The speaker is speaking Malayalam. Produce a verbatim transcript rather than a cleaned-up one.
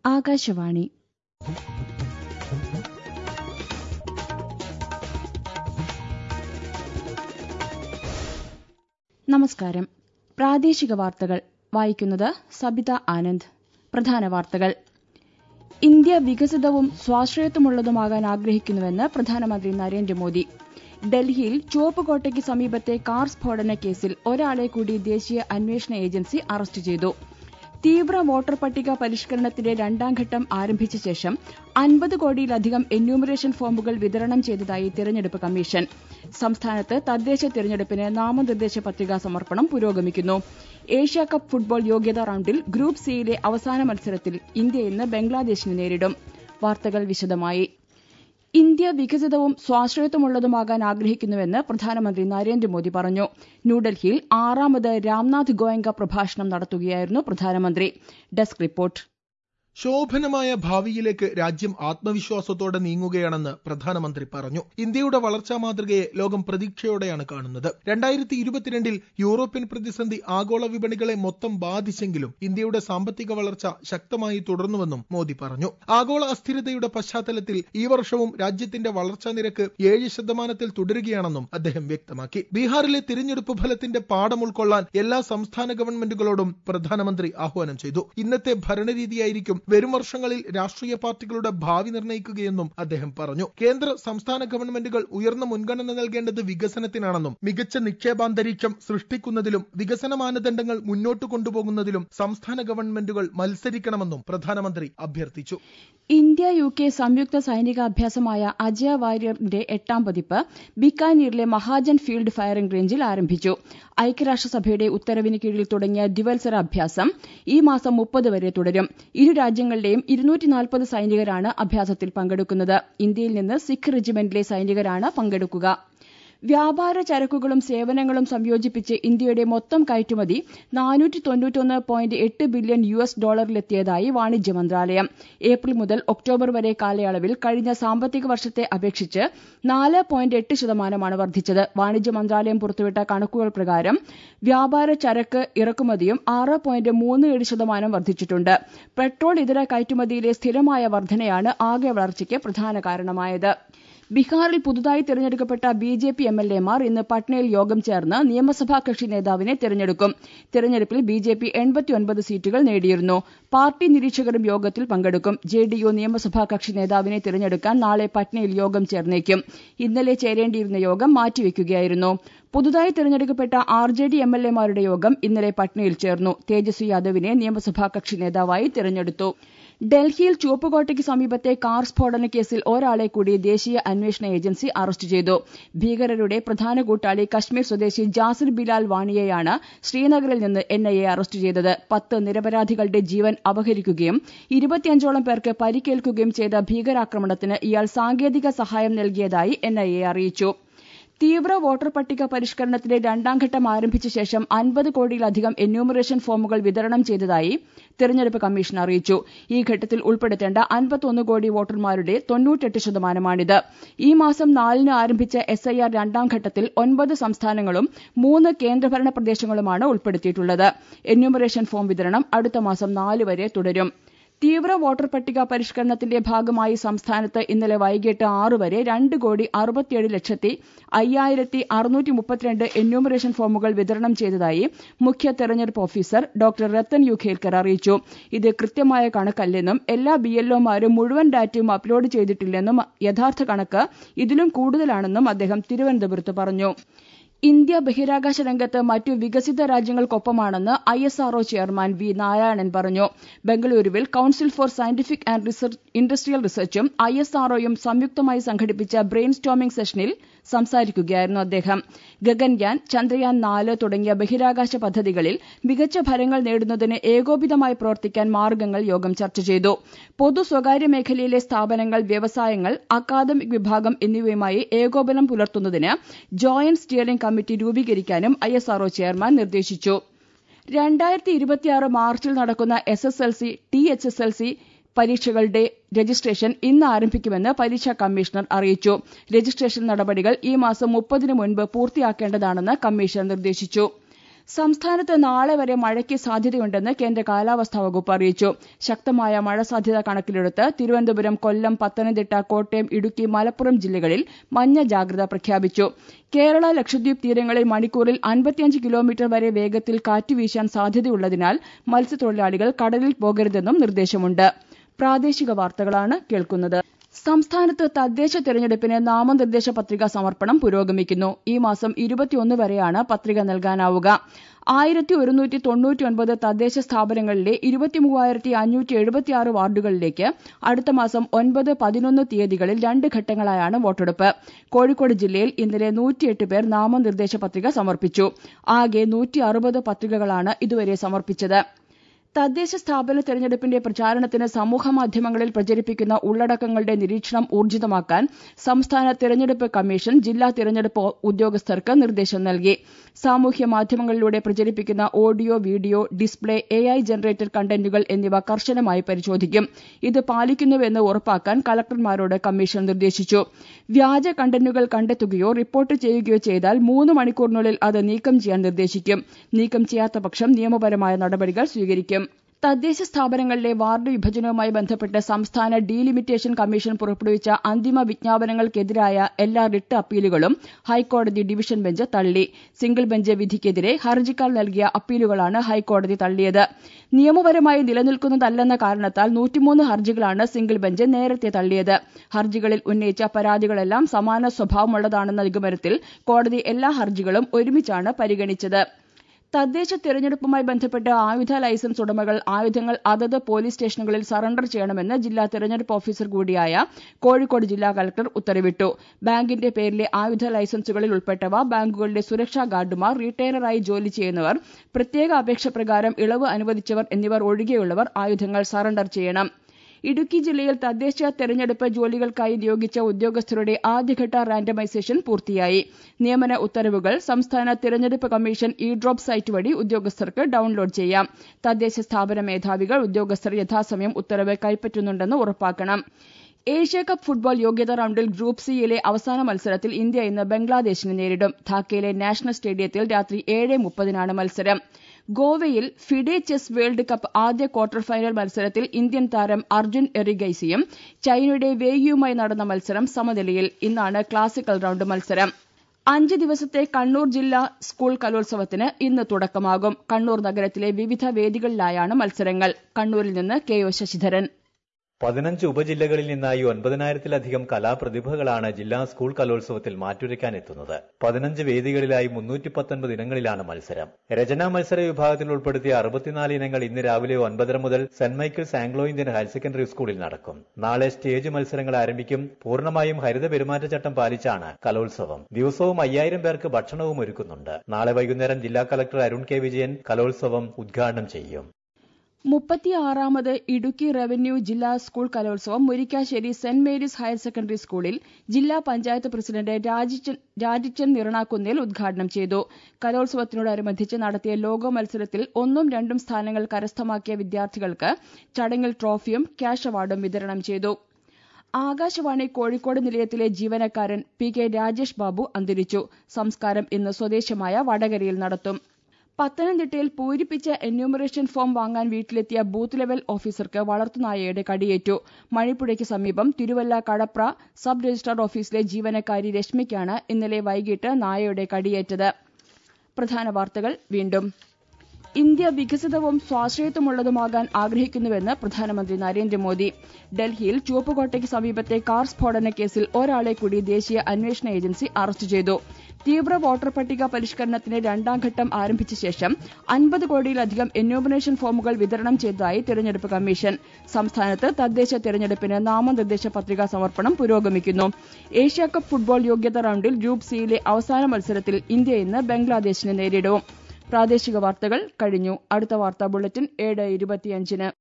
ആകാശവാണി. നമസ്കാരം. പ്രാദേശിക വാർത്തകൾ വായിക്കുന്നത് സബിത ആനന്ദ്. പ്രധാന വാർത്തകൾ. ഇന്ത്യ വികസിതവും സ്വാശ്രയത്വമുള്ളതുമാകാൻ ആഗ്രഹിക്കുന്നുവെന്ന് പ്രധാനമന്ത്രി നരേന്ദ്രമോദി. ഡൽഹിയിൽ ചുവപ്പുകോട്ടയ്ക്ക് സമീപത്തെ കാർ സ്ഫോടന കേസിൽ ഒരാളെ കൂടി ദേശീയ അന്വേഷണ ഏജൻസി അറസ്റ്റ് ചെയ്തു. തീവ്ര വോട്ടർ പട്ടിക പരിഷ്കരണത്തിന്റെ രണ്ടാംഘട്ടം ആരംഭിച്ച ശേഷം അൻപത് കോടിയിലധികം എന്യൂമറേഷൻ ഫോമുകൾ വിതരണം ചെയ്തതായി തെരഞ്ഞെടുപ്പ് കമ്മീഷൻ. സംസ്ഥാനത്ത് തദ്ദേശ തെരഞ്ഞെടുപ്പിന് നാമനിർദ്ദേശ പത്രികാ സമർപ്പണം പുരോഗമിക്കുന്നു. ഏഷ്യാകപ്പ് ഫുട്ബോൾ യോഗ്യതാ റൌണ്ടിൽ ഗ്രൂപ്പ് സിയിലെ അവസാന മത്സരത്തിൽ ഇന്ത്യ ഇന്ന് ബംഗ്ലാദേശിനെ നേരിടും. വാർത്തകൾ വിശദമായി. ഇന്ത്യ വികസിതവും സ്വാശ്രയത്വമുള്ളതുമാകാൻ ആഗ്രഹിക്കുന്നുവെന്ന് പ്രധാനമന്ത്രി നരേന്ദ്രമോദി പറഞ്ഞു. ന്യൂഡൽഹിയിൽ ആറാമത് രാംനാഥ് ഗോയങ്ക പ്രഭാഷണം നടത്തുകയായിരുന്നു പ്രധാനമന്ത്രി. Desk report. ശോഭനമായ ഭാവിയിലേക്ക് രാജ്യം ആത്മവിശ്വാസത്തോടെ നീങ്ങുകയാണെന്ന് പ്രധാനമന്ത്രി പറഞ്ഞു. ഇന്ത്യയുടെ വളർച്ചാ മാതൃകയെ ലോകം പ്രതീക്ഷയോടെയാണ് കാണുന്നത്. രണ്ടായിരത്തി ഇരുപത്തിരണ്ടിൽ യൂറോപ്യൻ പ്രതിസന്ധി ആഗോള വിപണികളെ മൊത്തം ബാധിച്ചെങ്കിലും ഇന്ത്യയുടെ സാമ്പത്തിക വളർച്ച ശക്തമായി തുടർന്നുവെന്നും മോദി പറഞ്ഞു. ആഗോള അസ്ഥിരതയുടെ പശ്ചാത്തലത്തിൽ ഈ വർഷവും രാജ്യത്തിന്റെ വളർച്ചാ നിരക്ക് ഏഴ് ശതമാനത്തിൽ തുടരുകയാണെന്നും അദ്ദേഹം വ്യക്തമാക്കി. ബീഹാറിലെ തിരഞ്ഞെടുപ്പ് ഫലത്തിന്റെ പാഠം ഉൾക്കൊള്ളാൻ എല്ലാ സംസ്ഥാന ഗവൺമെന്റുകളോടും പ്രധാനമന്ത്രി ആഹ്വാനം ചെയ്തു. ഇന്നത്തെ ഭരണരീതിയായിരിക്കും വരും വർഷങ്ങളിൽ രാഷ്ട്രീയ പാർട്ടികളുടെ ഭാവി നിർണ്ണയിക്കുകയെന്നും അദ്ദേഹം പറഞ്ഞു. കേന്ദ്ര സംസ്ഥാന ഗവൺമെന്റുകൾ ഉയർന്ന മുൻഗണന നൽകേണ്ടത് വികസനത്തിനാണെന്നും മികച്ച നിക്ഷേപാന്തരീക്ഷം സൃഷ്ടിക്കുന്നതിലും വികസന മാനദണ്ഡങ്ങൾ മുന്നോട്ട് കൊണ്ടുപോകുന്നതിലും സംസ്ഥാന ഗവൺമെന്റുകൾ മത്സരിക്കണമെന്നും പ്രധാനമന്ത്രി അഭ്യർത്ഥിച്ചു. ഇന്ത്യ യു കെ സംയുക്ത സൈനികാഭ്യാസമായ അജയ വാരിയറിന്റെ എട്ടാം പതിപ്പ് ബിക്കാനീറിലെ മഹാജൻ ഫീൽഡ് ഫയറിംഗ് റേഞ്ചിൽ ആരംഭിച്ചു. ഐക്യരാഷ്ട്രസഭയുടെ ഉത്തരവിന് കീഴിൽ തുടങ്ങിയ ദ്വിവത്സര അഭ്യാസം ഈ മാസം മുപ്പത് വരെ തുടരും. ഇരു രാജ്യങ്ങളുടെയും ഇരുന്നൂറ്റി നാൽപ്പത് സൈനികരാണ് അഭ്യാസത്തിൽ പങ്കെടുക്കുന്നത്. ഇന്ത്യയിൽ നിന്ന് സിഖ് റെജിമെന്റിലെ സൈനികരാണ് പങ്കെടുക്കുക. വ്യാപാര ചരക്കുകളും സേവനങ്ങളും സംയോജിപ്പിച്ച് ഇന്ത്യയുടെ മൊത്തം കയറ്റുമതി നാനൂറ്റി തൊണ്ണൂറ്റൊന്ന് പോയിന്റ് എട്ട് ബില്യൺ യു എസ് ഡോളറിലെത്തിയതായി വാണിജ്യ മന്ത്രാലയം. ഏപ്രിൽ മുതൽ ഒക്ടോബർ വരെ കാലയളവിൽ കഴിഞ്ഞ സാമ്പത്തിക വർഷത്തെ അപേക്ഷിച്ച് നാല് പോയിന്റ് എട്ട് ശതമാനമാണ് വർദ്ധിച്ചത്. വാണിജ്യ മന്ത്രാലയം പുറത്തുവിട്ട കണക്കുകൾ പ്രകാരം വ്യാപാര ചരക്ക് ഇറക്കുമതിയും ആറ് പോയിന്റ് മൂന്ന് ഏഴ് ശതമാനം വർദ്ധിച്ചിട്ടുണ്ട്. പെട്രോൾ ഇതര കയറ്റുമതിയിലെ സ്ഥിരമായ വർധനയാണ് ആകെ വളർച്ചയ്ക്ക് പ്രധാന കാരണമായത്. ബീഹാറിൽ പുതുതായി തെരഞ്ഞെടുക്കപ്പെട്ട B J P M L എമാർ ഇന്ന് പട്നയിൽ യോഗം ചേർന്ന് നിയമസഭാ കക്ഷി നേതാവിനെ തെരഞ്ഞെടുക്കും. തെരഞ്ഞെടുപ്പിൽ ബി ജെ പി എൺപത്തിയൊൻപത് സീറ്റുകൾ നേടിയിരുന്നു. പാർട്ടി നിരീക്ഷകരും യോഗത്തിൽ പങ്കെടുക്കും. ജെ ഡി യു നിയമസഭാ കക്ഷി നേതാവിനെ തെരഞ്ഞെടുക്കാൻ നാളെ പട്നയിൽ യോഗം ചേർന്നേക്കും. ഇന്നലെ ചേരേണ്ടിയിരുന്ന യോഗം മാറ്റിവെക്കുകയായിരുന്നു. പുതുതായി തെരഞ്ഞെടുക്കപ്പെട്ട R J D M L എമാരുടെ യോഗം ഇന്നലെ പട്നയിൽ ചേർന്നു. തേജസ്വി യാദവിനെ നിയമസഭാ കക്ഷി നേതാവായി തെരഞ്ഞെടുത്തു. ഡൽഹിയിൽ ചുവപ്പുകോട്ടയ്ക്ക് സമീപത്തെ കാർ സ്ഫോടന കേസിൽ ഒരാളെ കൂടി ദേശീയ അന്വേഷണ ഏജൻസി അറസ്റ്റ് ചെയ്തു. ഭീകരരുടെ പ്രധാന കൂട്ടാളി കശ്മീർ സ്വദേശി ജാസിർ ബിലാൽ വാണിയെയാണ് ശ്രീനഗറിൽ നിന്ന് എൻ ഐ എ അറസ്റ്റ് ചെയ്തത്. പത്ത് നിരപരാധികളുടെ ജീവൻ അപഹരിക്കുകയും ഇരുപത്തിയഞ്ചോളം പേർക്ക് പരിക്കേൽക്കുകയും ചെയ്ത ഭീകരാക്രമണത്തിന് ഇയാൾ സാങ്കേതിക സഹായം നൽകിയതായി എൻ ഐ എ അറിയിച്ചു. തീവ്ര വോട്ടർ പട്ടിക പരിഷ്കരണത്തിന്റെ രണ്ടാംഘട്ടം ആരംഭിച്ച ശേഷം അൻപത് കോടിയിലധികം എന്യൂമറേഷൻ ഫോമുകൾ വിതരണം ചെയ്തതായി തെരഞ്ഞെടുപ്പ് കമ്മീഷൻ അറിയിച്ചു. ഈ ഘട്ടത്തിൽ ഉൾപ്പെടുത്തേണ്ട അൻപത്തൊന്ന് കോടി വോട്ടർമാരുടെ തൊണ്ണൂറ്റെട്ട് ശതമാനമാണിത്. ഈ മാസം നാലിന് ആരംഭിച്ച എസ് ഐ ആർ രണ്ടാം ഘട്ടത്തിൽ ഒൻപത് സംസ്ഥാനങ്ങളും മൂന്ന് കേന്ദ്രഭരണ പ്രദേശങ്ങളുമാണ് ഉൾപ്പെടുത്തിയിട്ടുള്ളത്. എന്യൂമറേഷൻ ഫോം വിതരണം അടുത്ത മാസം നാല് വരെ തുടരും. തീവ്ര വോട്ടർ പട്ടിക പരിഷ്കരണത്തിന്റെ ഭാഗമായി സംസ്ഥാനത്ത് ഇന്നലെ വൈകിട്ട് ആറ് വരെ രണ്ട് കോടി അറുപത്തിയേഴ് ലക്ഷത്തി അയ്യായിരത്തി അറുന്നൂറ്റി മുപ്പത്തിരണ്ട് എന്യൂമറേഷൻ ഫോമുകൾ വിതരണം ചെയ്തതായി മുഖ്യ തെരഞ്ഞെടുപ്പ് officer doctor Rathan U Khelkar അറിയിച്ചു. ഇത് കൃത്യമായ കണക്കല്ലെന്നും എല്ലാ ബി എൽ ഒമാരും മുഴുവൻ ഡാറ്റയും അപ്ലോഡ് ചെയ്തിട്ടില്ലെന്നും യഥാർത്ഥ കണക്ക് ഇതിലും കൂടുതലാണെന്നും അദ്ദേഹം തിരുവനന്തപുരത്ത് പറഞ്ഞു. ഇന്ത്യ ബഹിരാകാശ രംഗത്ത് മറ്റു വികസിത രാജ്യങ്ങൾക്കൊപ്പമാണെന്ന് I S R O chairman V Narayanan പറഞ്ഞു. ബംഗളൂരുവിൽ council for scientific and industrial റിസർച്ചും ഐ എസ് ആർ ഒയും സംയുക്തമായി സംഘടിപ്പിച്ച ബ്രെയിൻ സ്റ്റോമിംഗ് സെഷനിൽ സംസാരിക്കുകയായിരുന്നു അദ്ദേഹം. ഗഗൻയാൻ, ചന്ദ്രയാൻ നാല് തുടങ്ങിയ ബഹിരാകാശ പദ്ധതികളിൽ മികച്ച ഫലങ്ങൾ നേടുന്നതിന് ഏകോപിതമായി പ്രവർത്തിക്കാൻ മാർഗ്ഗങ്ങൾ യോഗം ചർച്ച ചെയ്തു. പൊതു സ്വകാര്യ മേഖലയിലെ സ്ഥാപനങ്ങൾ, വ്യവസായങ്ങൾ, അക്കാദമിക് വിഭാഗം എന്നിവയുമായി ഏകോപനം പുലർത്തുന്നതിന് ജോയിന്റ് സ്റ്റിയറിംഗ് കമ്മിറ്റി രൂപീകരിക്കാനും I S R O chairman നിർദ്ദേശിച്ചു. രണ്ടായിരത്തി ഇരുപത്തിയാറ് മാർച്ചിൽ നടക്കുന്ന S S L C, T H S L C പരീക്ഷകളുടെ രജിസ്ട്രേഷൻ ഇന്ന് ആരംഭിക്കുമെന്ന് പരീക്ഷാ കമ്മീഷണർ അറിയിച്ചു. രജിസ്ട്രേഷൻ നടപടികൾ ഈ മാസം മുപ്പതിന് മുൻപ് പൂർത്തിയാക്കേണ്ടതാണെന്ന് കമ്മീഷൻ നിർദ്ദേശിച്ചു. സംസ്ഥാനത്ത് നാളെ വരെ മഴയ്ക്ക് സാധ്യതയുണ്ടെന്ന് കേന്ദ്ര കാലാവസ്ഥാ വകുപ്പ് അറിയിച്ചു. ശക്തമായ മഴ സാധ്യത കണക്കിലെടുത്ത് തിരുവനന്തപുരം, കൊല്ലം, പത്തനംതിട്ട, കോട്ടയം, ഇടുക്കി, മലപ്പുറം ജില്ലകളിൽ മഞ്ഞ ജാഗ്രത പ്രഖ്യാപിച്ചു. കേരള, ലക്ഷദ്വീപ് തീരങ്ങളിൽ മണിക്കൂറിൽ അൻപത്തിയഞ്ച് കിലോമീറ്റർ വരെ വേഗത്തിൽ കാറ്റ് വീശാൻ സാധ്യതയുള്ളതിനാൽ മത്സ്യത്തൊഴിലാളികൾ കടലിൽ പോകരുതെന്നും നിർദ്ദേശമുണ്ട്. പ്രാദേശിക വാർത്തകളാണ് കേൾക്കുന്നത്. സംസ്ഥാനത്ത് തദ്ദേശ തെരഞ്ഞെടുപ്പിന് നാമനിർദ്ദേശ പത്രികാ സമർപ്പണം പുരോഗമിക്കുന്നു. ഈ മാസം ഇരുപത്തിയൊന്ന് വരെയാണ് പത്രിക നൽകാനാവുക. ആയിരത്തി ഒരുന്നൂറ്റി തൊണ്ണൂറ്റിയൊൻപത് തദ്ദേശ സ്ഥാപനങ്ങളിലെ ഇരുപത്തിമൂവായിരത്തി അഞ്ഞൂറ്റി എഴുപത്തിയാറ് വാർഡുകളിലേക്ക് അടുത്ത മാസം ഒൻപത്, പതിനൊന്ന് തീയതികളിൽ രണ്ട് ഘട്ടങ്ങളായാണ് വോട്ടെടുപ്പ്. കോഴിക്കോട് ജില്ലയിൽ ഇന്നലെ നൂറ്റിയെട്ട് പേർ നാമനിർദ്ദേശ പത്രിക സമർപ്പിച്ചു. ആകെ നൂറ്റി അറുപത് പത്രികകളാണ് ഇതുവരെ സമർപ്പിച്ചത്. തദ്ദേശ സ്ഥാപന തെരഞ്ഞെടുപ്പിന്റെ പ്രചാരണത്തിന് സമൂഹമാധ്യമങ്ങളിൽ പ്രചരിപ്പിക്കുന്ന ഉള്ളടക്കങ്ങളുടെ നിരീക്ഷണം ഊർജിതമാക്കാൻ സംസ്ഥാന തെരഞ്ഞെടുപ്പ് കമ്മീഷൻ ജില്ലാ തെരഞ്ഞെടുപ്പ് ഉദ്യോഗസ്ഥർക്ക് നിർദ്ദേശം നൽകി. സാമൂഹ്യ മാധ്യമങ്ങളിലൂടെ പ്രചരിപ്പിക്കുന്ന audio, video, display, A I generated കണ്ടന്റുകൾ എന്നിവ കർശനമായി പരിശോധിക്കും. ഇത് പാലിക്കുന്നുവെന്ന് ഉറപ്പാക്കാൻ കലക്ടർമാരോട് കമ്മീഷൻ നിർദ്ദേശിച്ചു. വ്യാജ കണ്ടന്റുകൾ കണ്ടെത്തുകയോ റിപ്പോർട്ട് ചെയ്യുകയോ ചെയ്താൽ മൂന്ന് മണിക്കൂറിനുള്ളിൽ അത് നീക്കം ചെയ്യാൻ നിർദ്ദേശിക്കും. നീക്കം ചെയ്യാത്ത പക്ഷം നിയമപരമായ നടപടികൾ സ്വീകരിക്കും. തദ്ദേശ സ്ഥാപനങ്ങളിലെ വാർഡ് വിഭജനവുമായി ബന്ധപ്പെട്ട് സംസ്ഥാന ഡീലിമിറ്റേഷൻ കമ്മീഷൻ പുറപ്പെടുവിച്ച അന്തിമ വിജ്ഞാപനങ്ങൾക്കെതിരായ എല്ലാ റിട്ട് അപ്പീലുകളും ഹൈക്കോടതി ഡിവിഷൻ ബെഞ്ച് തള്ളി. സിംഗിൾ ബെഞ്ച് വിധിക്കെതിരെ ഹർജിക്കാർ നൽകിയ അപ്പീലുകളാണ് ഹൈക്കോടതി തള്ളിയത്. നിയമപരമായി നിലനിൽക്കുന്നതല്ലെന്ന കാരണത്താൽ നൂറ്റിമൂന്ന് ഹർജികളാണ് സിംഗിൾ ബെഞ്ച് നേരത്തെ തള്ളിയത്. ഹർജികളിൽ ഉന്നയിച്ച പരാതികളെല്ലാം സമാന സ്വഭാവമുള്ളതാണെന്ന നിഗമനത്തിൽ കോടതി എല്ലാ ഹർജികളും ഒരുമിച്ചാണ് പരിഗണിച്ചത്. തദ്ദേശ തെരഞ്ഞെടുപ്പുമായി ബന്ധപ്പെട്ട് ആയുധ ലൈസൻസ് ഉടമകൾ ആയുധങ്ങൾ അതത് പോലീസ് സ്റ്റേഷനുകളിൽ സറണ്ടർ ചെയ്യണമെന്ന് ജില്ലാ തെരഞ്ഞെടുപ്പ് ഓഫീസർ കൂടിയായ കോഴിക്കോട് ജില്ലാ കലക്ടർ ഉത്തരവിട്ടു. ബാങ്കിന്റെ പേരിലെ ആയുധ ലൈസൻസുകളിൽ ഉൾപ്പെട്ടവ, ബാങ്കുകളിലെ സുരക്ഷാ ഗാർഡുമാർ, റീറ്റെയിലറായി ജോലി ചെയ്യുന്നവർ, പ്രത്യേക അപേക്ഷ പ്രകാരം ഇളവ് അനുവദിച്ചവർ എന്നിവർ ഒഴികെയുള്ളവർ ആയുധങ്ങൾ സറണ്ടർ ചെയ്യണം. ഇടുക്കി ജില്ലയിൽ തദ്ദേശ തെരഞ്ഞെടുപ്പ് ജോലികൾക്കായി നിയോഗിച്ച ഉദ്യോഗസ്ഥരുടെ ആദ്യഘട്ട റാൻഡമൈസേഷൻ പൂർത്തിയായി. നിയമന ഉത്തരവുകൾ സംസ്ഥാന തെരഞ്ഞെടുപ്പ് കമ്മീഷൻ ഇ ഡ്രോപ്പ് സൈറ്റ് വഴി ഉദ്യോഗസ്ഥർക്ക് ഡൌൺലോഡ് ചെയ്യാം. തദ്ദേശ സ്ഥാപന മേധാവികൾ, ഉദ്യോഗസ്ഥർ യഥാസമയം ഉത്തരവ് കൈപ്പറ്റുന്നുണ്ടെന്ന് ഉറപ്പാക്കണം. ഏഷ്യാകപ്പ് ഫുട്ബോൾ യോഗ്യതാ റൌണ്ടിൽ ഗ്രൂപ്പ് സിയിലെ അവസാന മത്സരത്തിൽ ഇന്ത്യ ഇന്ന് ബംഗ്ലാദേശിനെ നേരിടും. ധാക്കയിലെ നാഷണൽ സ്റ്റേഡിയത്തിൽ രാത്രി ഏഴ് മുപ്പതിനാണ് മത്സരം. ഗോവയിൽ ഫിഡെ ചെസ് വേൾഡ് കപ്പ് ആദ്യ ക്വാർട്ടർ ഫൈനൽ മത്സരത്തിൽ ഇന്ത്യൻ താരം അർജുൻ എറിഗൈസിയും ചൈനയുടെ വേയിയുമായി നടന്ന മത്സരം സമനിലയിൽ. ഇന്നാണ് ക്ലാസിക്കൽ റൌണ്ട് മത്സരം. അഞ്ച് ദിവസത്തെ കണ്ണൂർ ജില്ലാ സ്കൂൾ കലോത്സവത്തിന് ഇന്ന് തുടക്കമാകും. കണ്ണൂർ നഗരത്തിലെ വിവിധ വേദികളിലായാണ് മത്സരങ്ങൾ. കണ്ണൂരിൽ നിന്ന് കെ ഒ ശശിധരൻ. പതിനഞ്ച് ഉപജില്ലകളിൽ നിന്നായി ഒൻപതിനായിരത്തിലധികം കലാപ്രതിഭകളാണ് ജില്ലാ സ്കൂൾ കലോത്സവത്തിൽ മാറ്റുരയ്ക്കാനെത്തുന്നത്. പതിനഞ്ച് വേദികളിലായി മുന്നൂറ്റി പത്തൊൻപത് ഇനങ്ങളിലാണ് മത്സരം. രചനാ മത്സര വിഭാഗത്തിൽ ഉൾപ്പെടുത്തിയ അറുപത്തിനാല് ഇനങ്ങൾ ഇന്ന് രാവിലെ ഒൻപതര മുതൽ Saint Michael's Anglo Indian higher secondary സ്കൂളിൽ നടക്കും. നാളെ സ്റ്റേജ് മത്സരങ്ങൾ ആരംഭിക്കും. പൂർണ്ണമായും ഹരിത പെരുമാറ്റച്ചട്ടം പാലിച്ചാണ് കലോത്സവം. ദിവസവും അയ്യായിരം പേർക്ക് ഭക്ഷണവും ഒരുക്കുന്നുണ്ട്. നാളെ വൈകുന്നേരം ജില്ലാ കളക്ടർ അരുൺ കെ വിജയൻ കലോത്സവം ഉദ്ഘാടനം ചെയ്യും. മുപ്പത്തിയാറാമത് ഇടുക്കി റവന്യൂ ജില്ലാ സ്കൂൾ കലോത്സവം Murikkassery Saint Mary's higher secondary സ്കൂളിൽ ജില്ലാ പഞ്ചായത്ത് പ്രസിഡന്റ് രാജിച്ചൻ നിറണാക്കുന്നിൽ ഉദ്ഘാടനം ചെയ്തു. കലോത്സവത്തിനോടനുബന്ധിച്ച് നടത്തിയ ലോഗോ മത്സരത്തിൽ ഒന്നും രണ്ടും സ്ഥാനങ്ങൾ കരസ്ഥമാക്കിയ വിദ്യാർത്ഥികൾക്ക് ചടങ്ങിൽ ട്രോഫിയും ക്യാഷ് അവാർഡും വിതരണം ചെയ്തു. ആകാശവാണി കോഴിക്കോട് നിലയത്തിലെ ജീവനക്കാരൻ പി കെ രാജേഷ് ബാബു അന്തരിച്ചു. സംസ്കാരം ഇന്ന് സ്വദേശമായ വടകരയിൽ നടത്തും. പത്തനംതിട്ടയിൽ പൂരിപ്പിച്ച എന്യൂമറേഷൻ ഫോം വാങ്ങാൻ വീട്ടിലെത്തിയ ബൂത്ത് ലെവൽ ഓഫീസർക്ക് വളർത്തുനായയുടെ കടിയേറ്റു. മണിപ്പുഴയ്ക്ക് സമീപം തിരുവല്ല കടപ്ര സബ് രജിസ്ട്രാർ ഓഫീസിലെ ജീവനക്കാരി രശ്മിക്കാണ് ഇന്നലെ വൈകിട്ട് നായയുടെ കടിയേറ്റത്. പ്രധാന വാർത്തകൾ വീണ്ടും. ഇന്ത്യ വികസിതവും സ്വാശ്രയത്വമുള്ളതുമാകാൻ ആഗ്രഹിക്കുന്നുവെന്ന് പ്രധാനമന്ത്രി നരേന്ദ്രമോദി. ഡൽഹിയിൽ ചുവപ്പുകോട്ടയ്ക്ക് സമീപത്തെ കാർ സ്ഫോടന കേസിൽ ഒരാളെ കൂടി ദേശീയ അന്വേഷണ ഏജൻസി അറസ്റ്റ് ചെയ്തു. തീവ്ര വോട്ടർ പട്ടിക പരിഷ്കരണത്തിന് രണ്ടാംഘട്ടം ആരംഭിച്ച ശേഷം അൻപത് കോടിയിലധികം എന്യൂമറേഷൻ ഫോമുകൾ വിതരണം ചെയ്തതായി തെരഞ്ഞെടുപ്പ് കമ്മീഷൻ. സംസ്ഥാനത്ത് തദ്ദേശ തെരഞ്ഞെടുപ്പിന് നാമനിർദ്ദേശ പത്രികാ സമർപ്പണം പുരോഗമിക്കുന്നു. ഏഷ്യാകപ്പ് ഫുട്ബോൾ യോഗ്യതാ റൌണ്ടിൽ ഗ്രൂപ്പ് സിയിലെ അവസാന മത്സരത്തിൽ ഇന്ത്യ ഇന്ന് ബംഗ്ലാദേശിനെ നേരിടും. പ്രാദേശിക വാർത്തകൾ കഴിഞ്ഞു. അടുത്ത വാർത്താ ബുള്ളറ്റിൻ ഏഴ് ഇരുപത്തിയഞ്ചിന്.